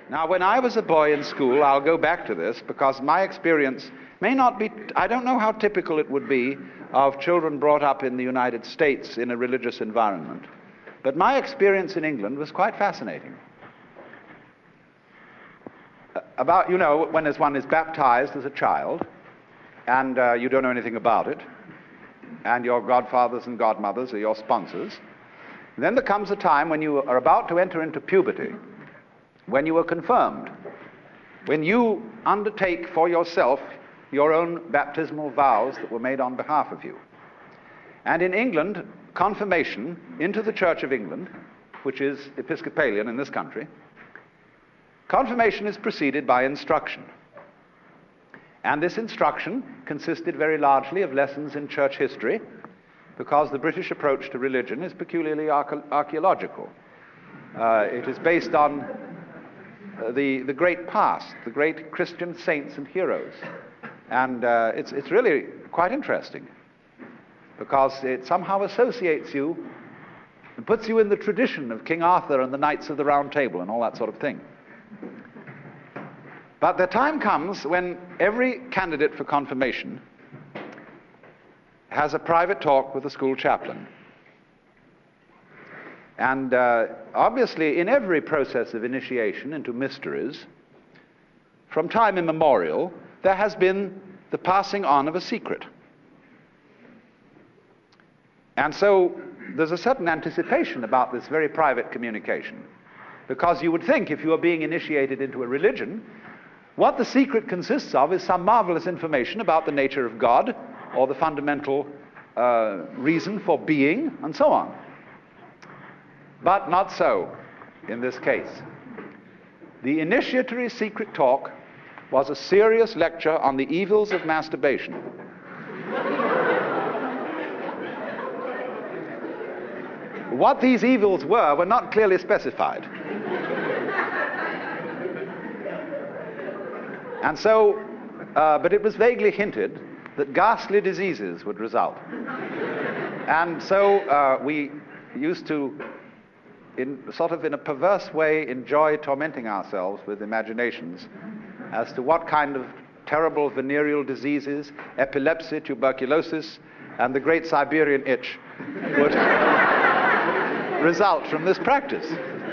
Now, when I was a boy in school, I'll go back to this because my experience may not be, I don't know how typical it would be of children brought up in the United States in a religious environment. But my experience in England was quite fascinating. About, when one is baptized as a child, and you don't know anything about it, and your godfathers and godmothers are your sponsors. And then there comes a time when you are about to enter into puberty, when you are confirmed, when you undertake for yourself your own baptismal vows that were made on behalf of you. And in England, confirmation into the Church of England, which is Episcopalian in this country, confirmation is preceded by instruction. And this instruction consisted very largely of lessons in church history, because the British approach to religion is peculiarly archaeological. It is based on the great past, the great Christian saints and heroes. And it's really quite interesting, because it somehow associates you and puts you in the tradition of King Arthur and the Knights of the Round Table and all that sort of thing. But the time comes when every candidate for confirmation has a private talk with the school chaplain. And obviously, in every process of initiation into mysteries, from time immemorial, there has been the passing on of a secret. And so there's a certain anticipation about this very private communication, because you would think, if you are being initiated into a religion, what the secret consists of is some marvelous information about the nature of God, or the fundamental reason for being, and so on. But not so in this case. The initiatory secret talk was a serious lecture on the evils of masturbation. What these evils were not clearly specified. And so, but it was vaguely hinted that ghastly diseases would result. And so we used to, in a perverse way, enjoy tormenting ourselves with imaginations as to what kind of terrible venereal diseases, epilepsy, tuberculosis, and the great Siberian itch would result from this practice.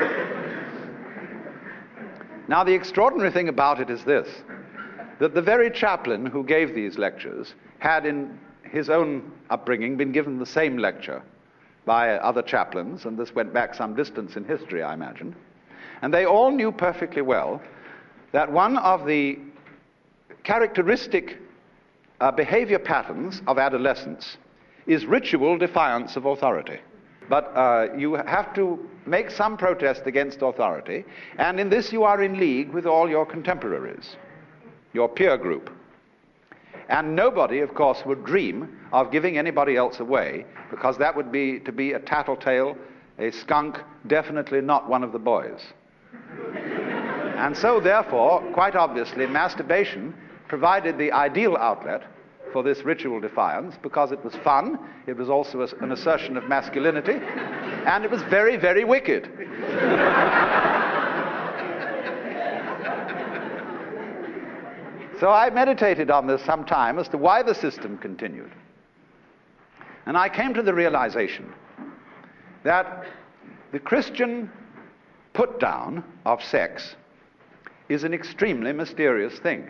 Now, the extraordinary thing about it is this, that the very chaplain who gave these lectures had in his own upbringing been given the same lecture by other chaplains, and this went back some distance in history, I imagine. And they all knew perfectly well that one of the characteristic behavior patterns of adolescence is ritual defiance of authority. But you have to make some protest against authority, and in this you are in league with all your contemporaries, your peer group. And nobody, of course, would dream of giving anybody else away, because that would be to be a tattletale, a skunk, definitely not one of the boys. And so, therefore, quite obviously, masturbation provided the ideal outlet for this ritual defiance, because it was fun, it was also an assertion of masculinity, and it was very, very wicked. So I meditated on this some time as to why the system continued. And I came to the realization that the Christian put-down of sex is an extremely mysterious thing.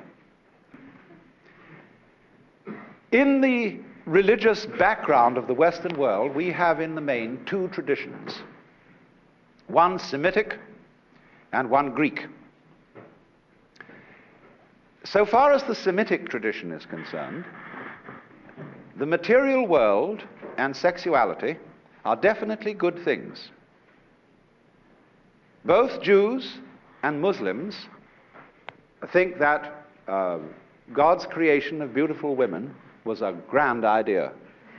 In the religious background of the Western world, we have in the main two traditions, one Semitic and one Greek. So far as the Semitic tradition is concerned, the material world and sexuality are definitely good things. Both Jews and Muslims think that God's creation of beautiful women was a grand idea.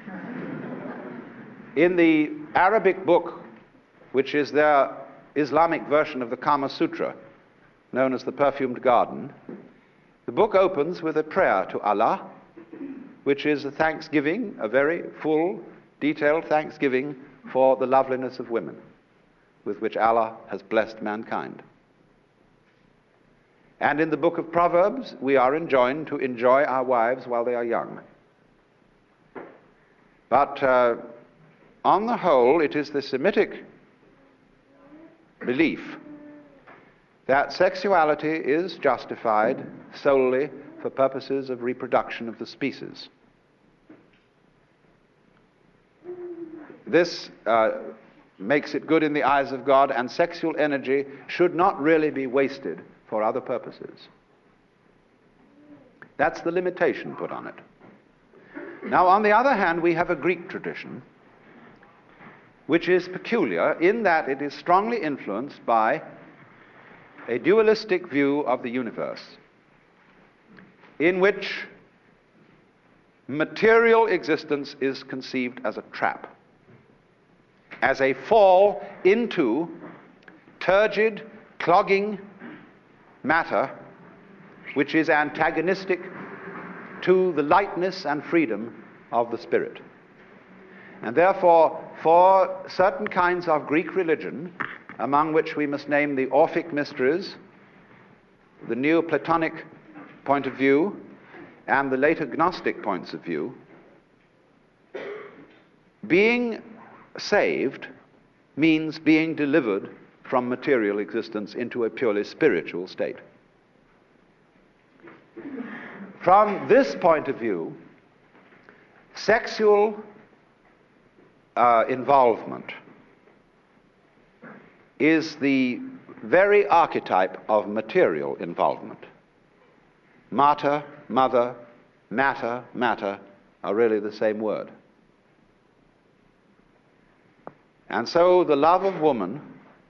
In the Arabic book, which is their Islamic version of the Kama Sutra, known as the Perfumed Garden, the book opens with a prayer to Allah, which is a thanksgiving, a very full, detailed thanksgiving for the loveliness of women, with which Allah has blessed mankind. And in the book of Proverbs, we are enjoined to enjoy our wives while they are young. But on the whole, it is the Semitic belief that sexuality is justified solely for purposes of reproduction of the species. This makes it good in the eyes of God, and sexual energy should not really be wasted for other purposes. That's the limitation put on it. Now, on the other hand, we have a Greek tradition which is peculiar in that it is strongly influenced by a dualistic view of the universe, in which material existence is conceived as a trap, as a fall into turgid, clogging matter which is antagonistic to the lightness and freedom of the spirit. And therefore, for certain kinds of Greek religion, among which we must name the Orphic mysteries, the Neoplatonic point of view, and the later Gnostic points of view, being saved means being delivered from material existence into a purely spiritual state. From this point of view, sexual involvement is the very archetype of material involvement. Mater, mother, matter, matter are really the same word. And so the love of woman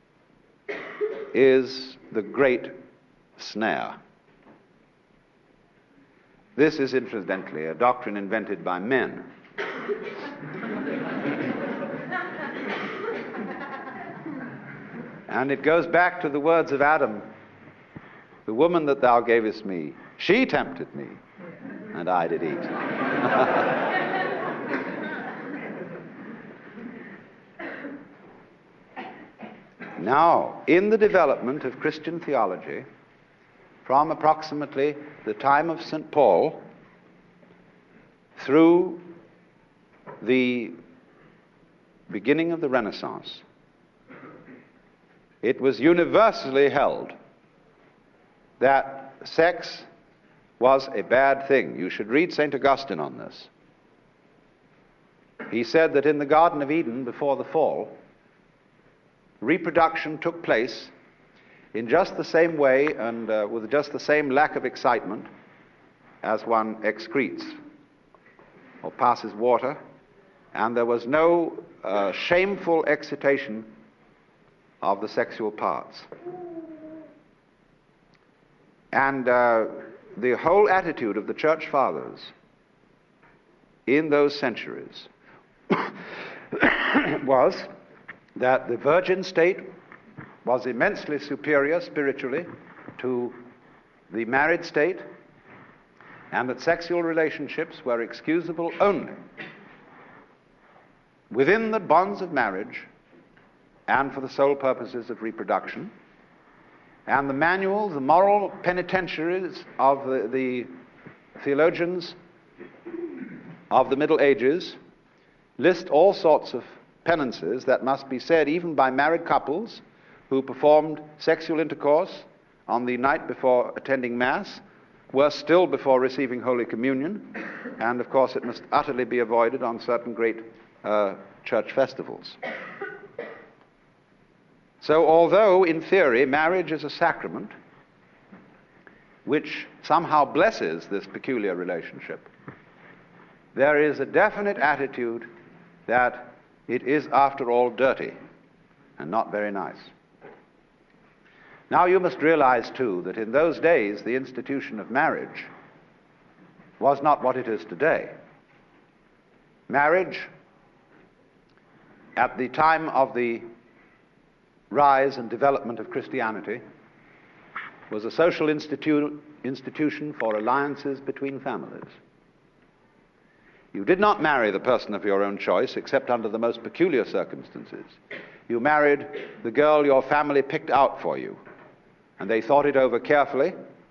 is the great snare. This is incidentally a doctrine invented by men. And it goes back to the words of Adam, "The woman that thou gavest me, she tempted me, and I did eat." Now, in the development of Christian theology, from approximately the time of St. Paul through the beginning of the Renaissance, it was universally held that sex was a bad thing. You should read St. Augustine on this. He said that in the Garden of Eden, before the fall, reproduction took place in just the same way and with just the same lack of excitement as one excretes or passes water, and there was no shameful excitation of the sexual parts. And the whole attitude of the Church Fathers in those centuries was that the virgin state was immensely superior spiritually to the married state, and that sexual relationships were excusable only within the bonds of marriage and for the sole purposes of reproduction. And the manuals, the moral penitentiaries of the theologians of the Middle Ages list all sorts of penances that must be said even by married couples who performed sexual intercourse on the night before attending Mass, worse still before receiving Holy Communion, and of course it must utterly be avoided on certain great church festivals. So although in theory marriage is a sacrament which somehow blesses this peculiar relationship, there is a definite attitude that it is after all dirty and not very nice. Now you must realize too that in those days the institution of marriage was not what it is today. Marriage at the time of the rise and development of Christianity was a social institution for alliances between families. You did not marry the person of your own choice except under the most peculiar circumstances. You married the girl your family picked out for you, and they thought it over carefully,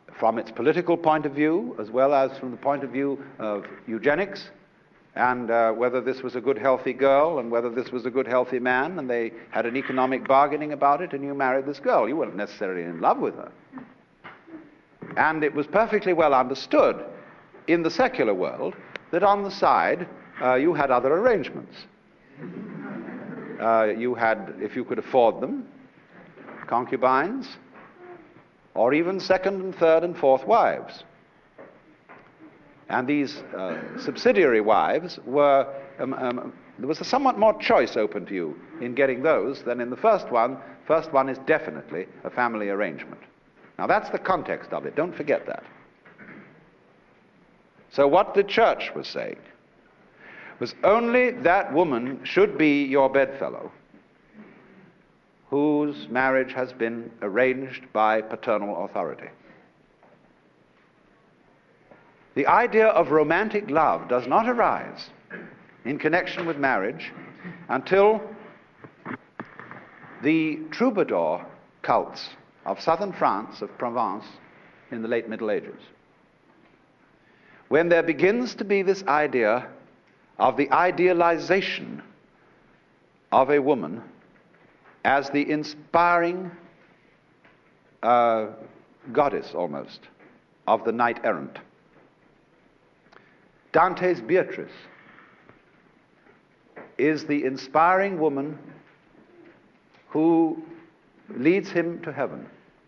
from its political point of view, as well as from the point of view of eugenics, and whether this was a good, healthy girl, and whether this was a good, healthy man, and they had an economic bargaining about it, and you married this girl. You weren't necessarily in love with her. And it was perfectly well understood in the secular world that on the side you had other arrangements. You had, if you could afford them, concubines, or even second and third and fourth wives. And these subsidiary wives were, there was a somewhat more choice open to you in getting those than in the first one. First one is definitely a family arrangement. Now that's the context of it, don't forget that. So what the church was saying was only that woman should be your bedfellow whose marriage has been arranged by paternal authority. The idea of romantic love does not arise in connection with marriage until the troubadour cults of southern France, of Provence, in the late Middle Ages, when there begins to be this idea of the idealization of a woman as the inspiring goddess, almost, of the knight errant. Dante's Beatrice is the inspiring woman who leads him to heaven.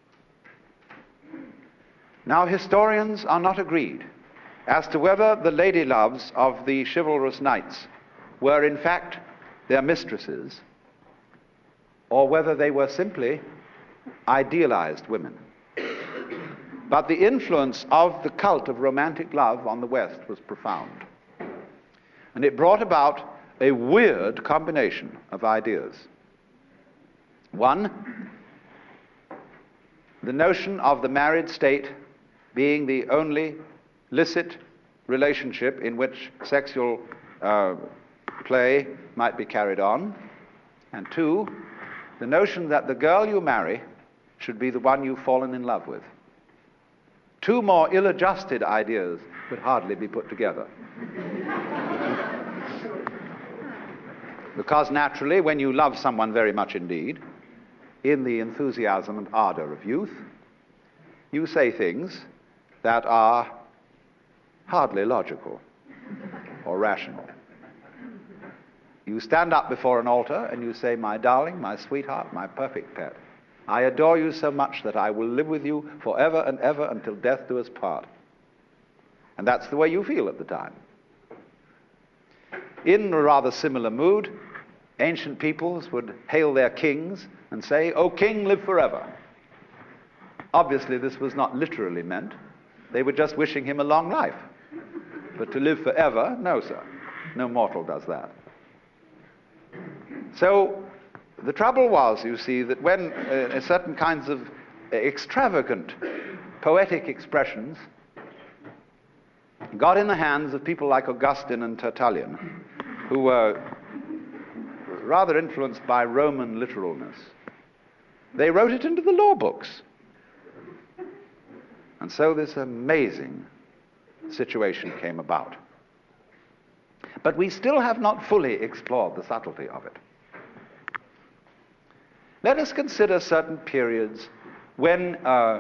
Now, historians are not agreed as to whether the lady loves of the chivalrous knights were in fact their mistresses, or whether they were simply idealized women. But the influence of the cult of romantic love on the West was profound. And it brought about a weird combination of ideas. One, the notion of the married state being the only licit relationship in which sexual play might be carried on. And two, the notion that the girl you marry should be the one you've fallen in love with. Two more ill-adjusted ideas could hardly be put together. Because naturally, when you love someone very much indeed, in the enthusiasm and ardor of youth, you say things that are hardly logical or rational. You stand up before an altar and you say, "My darling, my sweetheart, my perfect pet, I adore you so much that I will live with you forever and ever until death do us part." And that's the way you feel at the time. In a rather similar mood, ancient peoples would hail their kings and say, "O king, live forever." Obviously, this was not literally meant. They were just wishing him a long life. But to live forever, no, sir. No mortal does that. So the trouble was, you see, that when certain kinds of extravagant poetic expressions got in the hands of people like Augustine and Tertullian, who were rather influenced by Roman literalness, they wrote it into the law books. And so this amazing situation came about. But we still have not fully explored the subtlety of it. Let us consider certain periods when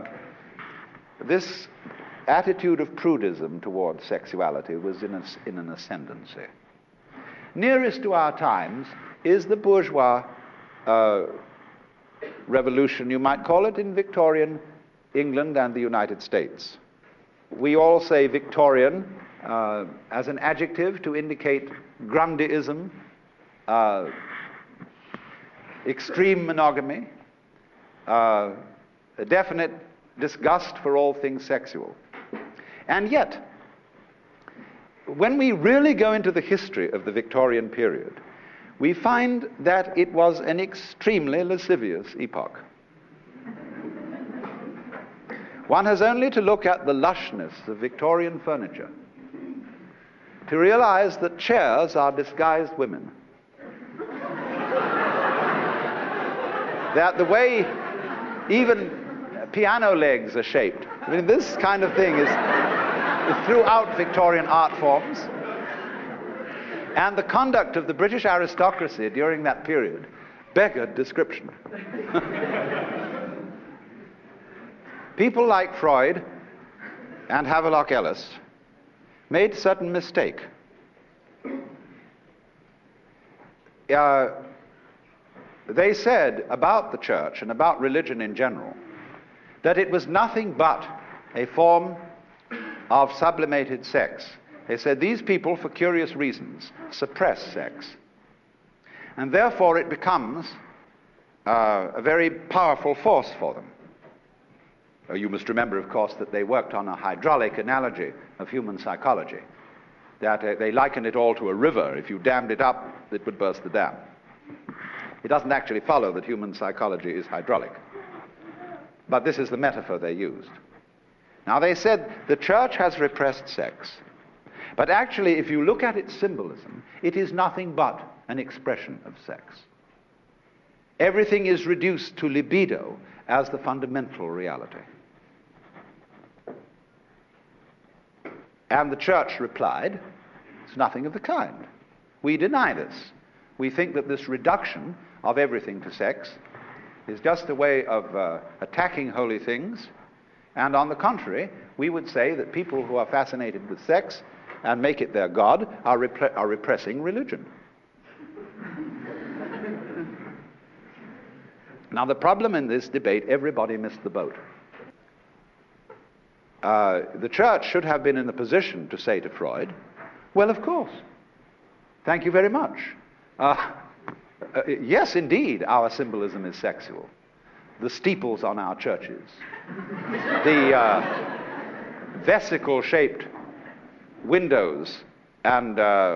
this attitude of prudism towards sexuality was in an ascendancy. Nearest to our times is the bourgeois revolution, you might call it, in Victorian England and the United States. We all say Victorian as an adjective to indicate Grundyism, extreme monogamy, a definite disgust for all things sexual. And yet, when we really go into the history of the Victorian period, we find that it was an extremely lascivious epoch. One has only to look at the lushness of Victorian furniture to realize that chairs are disguised women. That the way even piano legs are shaped I mean, this kind of thing is throughout Victorian art forms. And the conduct of the British aristocracy during that period beggared description. People like Freud and Havelock Ellis made certain mistake. They said about the church and about religion in general that it was nothing but a form of sublimated sex. They said these people, for curious reasons, suppress sex. And therefore it becomes a very powerful force for them. You must remember, of course, that they worked on a hydraulic analogy of human psychology, that they likened it all to a river. If you dammed it up, it would burst the dam. It doesn't actually follow that human psychology is hydraulic. But this is the metaphor they used. Now, they said the church has repressed sex. But actually, if you look at its symbolism, it is nothing but an expression of sex. Everything is reduced to libido as the fundamental reality. And the church replied, it's nothing of the kind. We deny this. We think that this reduction of everything to sex is just a way of attacking holy things. And on the contrary, we would say that people who are fascinated with sex and make it their god are repressing religion. Now, the problem in this debate, everybody missed the boat. The church should have been in the position to say to Freud, well, of course, thank you very much. Yes, indeed, our symbolism is sexual. The steeples on our churches, the vesicle-shaped windows and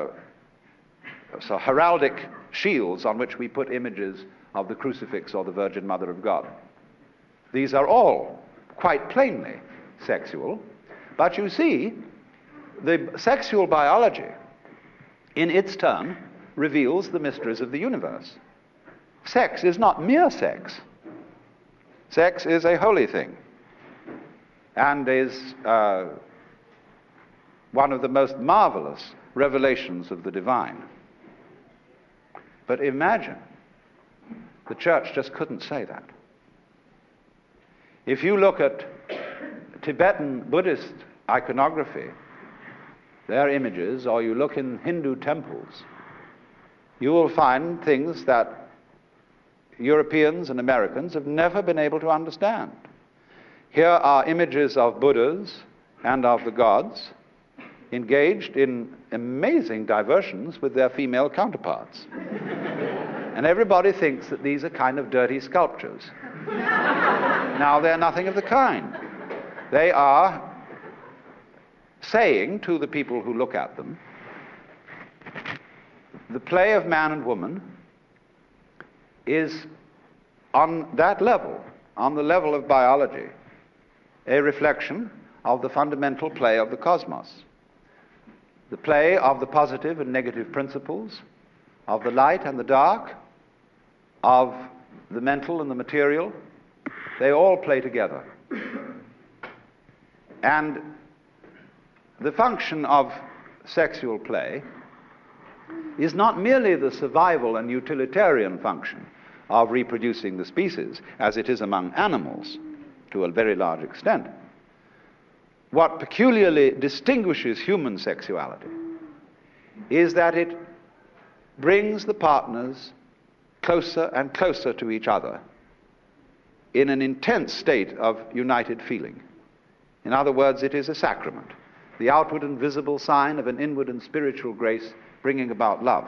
so heraldic shields on which we put images of the crucifix or the Virgin Mother of God. These are all quite plainly sexual, but you see, the sexual biology, in its turn, reveals the mysteries of the universe. Sex is not mere sex. Sex is a holy thing, and is one of the most marvelous revelations of the divine. But imagine, the church just couldn't say that. If you look at Tibetan Buddhist iconography, their images, or you look in Hindu temples, you will find things that Europeans and Americans have never been able to understand. Here are images of Buddhas and of the gods engaged in amazing diversions with their female counterparts. And everybody thinks that these are kind of dirty sculptures. Now, they're nothing of the kind. They are saying to the people who look at them, the play of man and woman is on that level, on the level of biology, a reflection of the fundamental play of the cosmos. The play of the positive and negative principles, of the light and the dark, of the mental and the material, they all play together. And the function of sexual play is not merely the survival and utilitarian function of reproducing the species, as it is among animals to a very large extent. What peculiarly distinguishes human sexuality is that it brings the partners closer and closer to each other in an intense state of united feeling. In other words, it is a sacrament, the outward and visible sign of an inward and spiritual grace bringing about love.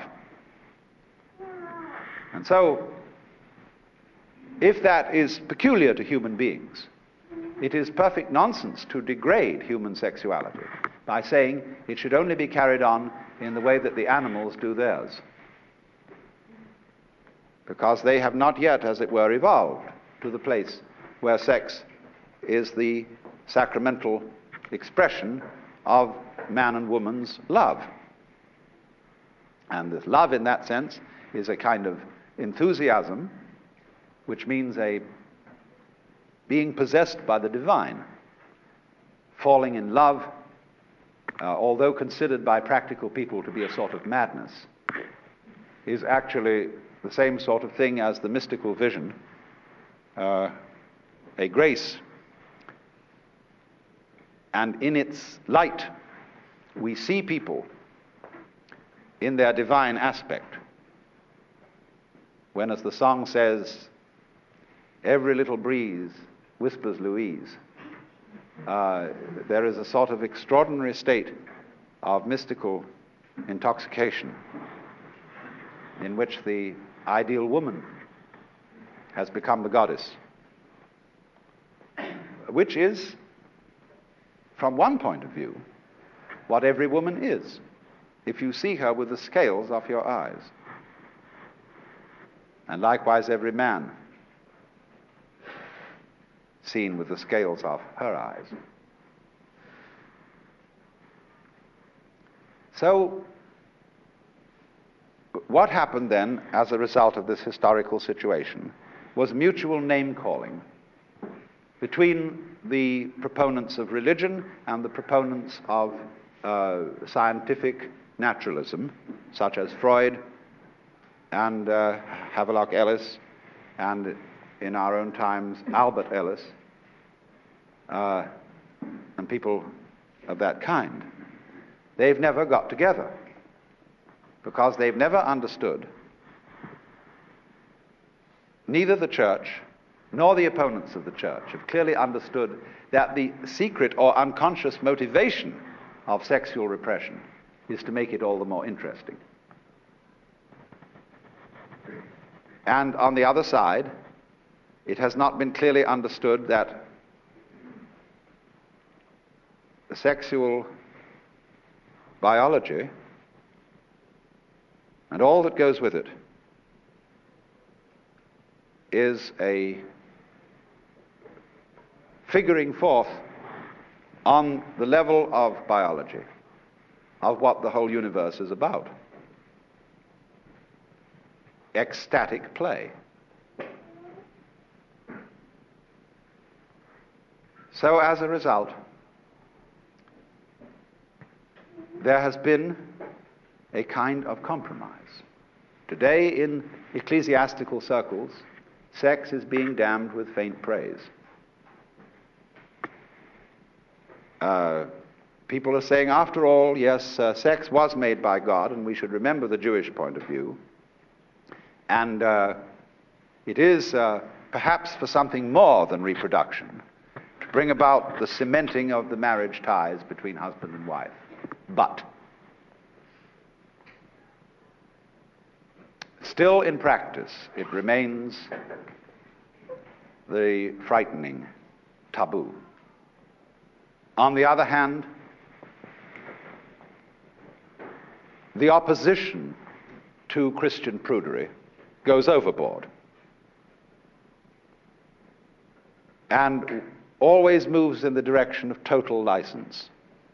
And so, if that is peculiar to human beings, it is perfect nonsense to degrade human sexuality by saying it should only be carried on in the way that the animals do theirs, because they have not yet, as it were, evolved to the place where sex is the sacramental expression of man and woman's love. And this love, in that sense, is a kind of enthusiasm, which means a being possessed by the divine. falling in love, although considered by practical people to be a sort of madness, is actually the same sort of thing as the mystical vision, a grace. And in its light, we see people in their divine aspect. When, as the song says, every little breeze whispers Louise, there is a sort of extraordinary state of mystical intoxication in which the ideal woman has become the goddess, which is, from one point of view, what every woman is, if you see her with the scales off your eyes. And likewise every man seen with the scales off her eyes. So, what happened then as a result of this historical situation was mutual name-calling between the proponents of religion and the proponents of scientific naturalism, such as Freud and Havelock Ellis, and in our own times Albert Ellis, and people of that kind. They've never got together because they've never understood, neither the church nor the opponents of the church have clearly understood that the secret or unconscious motivation of sexual repression is to make it all the more interesting. And on the other side, it has not been clearly understood that sexual biology and all that goes with it is a figuring forth on the level of biology of what the whole universe is about. Ecstatic play. So as a result, there has been a kind of compromise. Today in ecclesiastical circles, sex is being damned with faint praise. People are saying, after all, yes, sex was made by God, and we should remember the Jewish point of view. And it is perhaps for something more than reproduction, to bring about the cementing of the marriage ties between husband and wife. But still in practice, it remains the frightening taboo. On the other hand, the opposition to Christian prudery goes overboard and always moves in the direction of total license.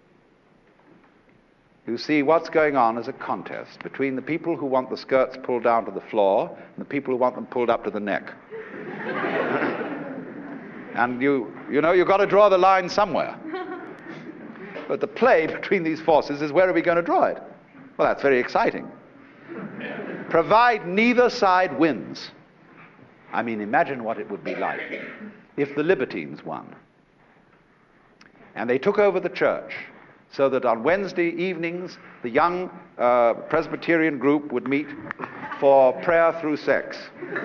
You see, what's going on is a contest between the people who want the skirts pulled down to the floor and the people who want them pulled up to the neck. And you know, you've got to draw the line somewhere. But the play between these forces is, where are we going to draw it? Well, that's very exciting. Provide neither side wins. I mean, imagine what it would be like if the libertines won. And they took over the church, so that on Wednesday evenings, the young Presbyterian group would meet for prayer through sex.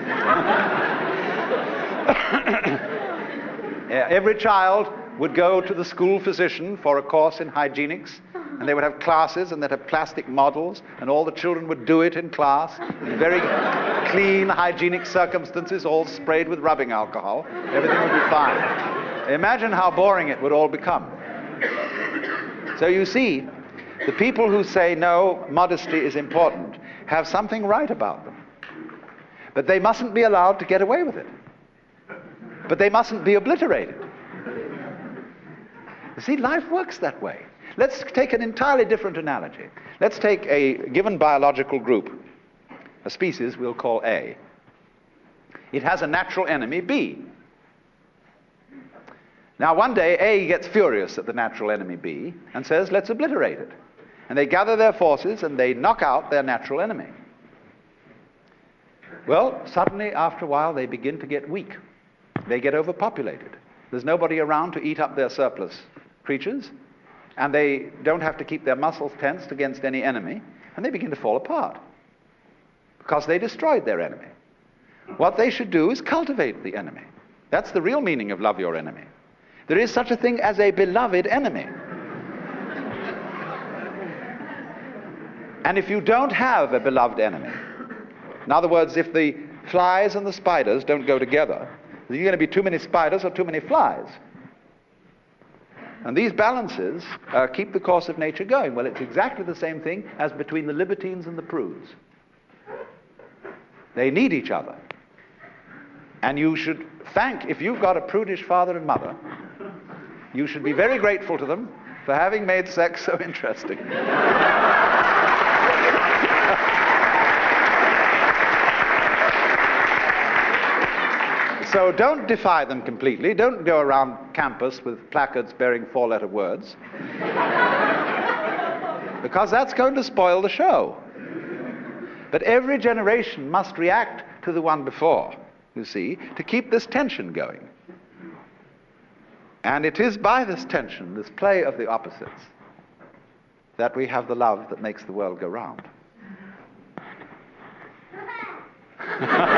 Every child would go to the school physician for a course in hygienics, and they would have classes, and they'd have plastic models, and all the children would do it in class in very clean, hygienic circumstances, all sprayed with rubbing alcohol. Everything would be fine. Imagine how boring it would all become. So you see, the people who say, no, modesty is important, have something right about them. But they mustn't be allowed to get away with it. But they mustn't be obliterated. You see, life works that way. Let's take an entirely different analogy. Let's take a given biological group, a species we'll call A. It has a natural enemy, B. Now one day A gets furious at the natural enemy B and says, let's obliterate it. And they gather their forces and they knock out their natural enemy. Well, suddenly after a while they begin to get weak. They get overpopulated. There's nobody around to eat up their surplus creatures, and they don't have to keep their muscles tensed against any enemy, and they begin to fall apart because they destroyed their enemy. What they should do is cultivate the enemy. That's the real meaning of love your enemy. There is such a thing as a beloved enemy. And if you don't have a beloved enemy, in other words, if the flies and the spiders don't go together, there's going to be too many spiders or too many flies. And these balances keep the course of nature going. Well, it's exactly the same thing as between the libertines and the prudes. They need each other. And you should thank, if you've got a prudish father and mother, you should be very grateful to them for having made sex so interesting. So don't defy them completely. Don't go around campus with placards bearing four-letter words. Because that's going to spoil the show. But every generation must react to the one before, you see, to keep this tension going. And it is by this tension, this play of the opposites, that we have the love that makes the world go round.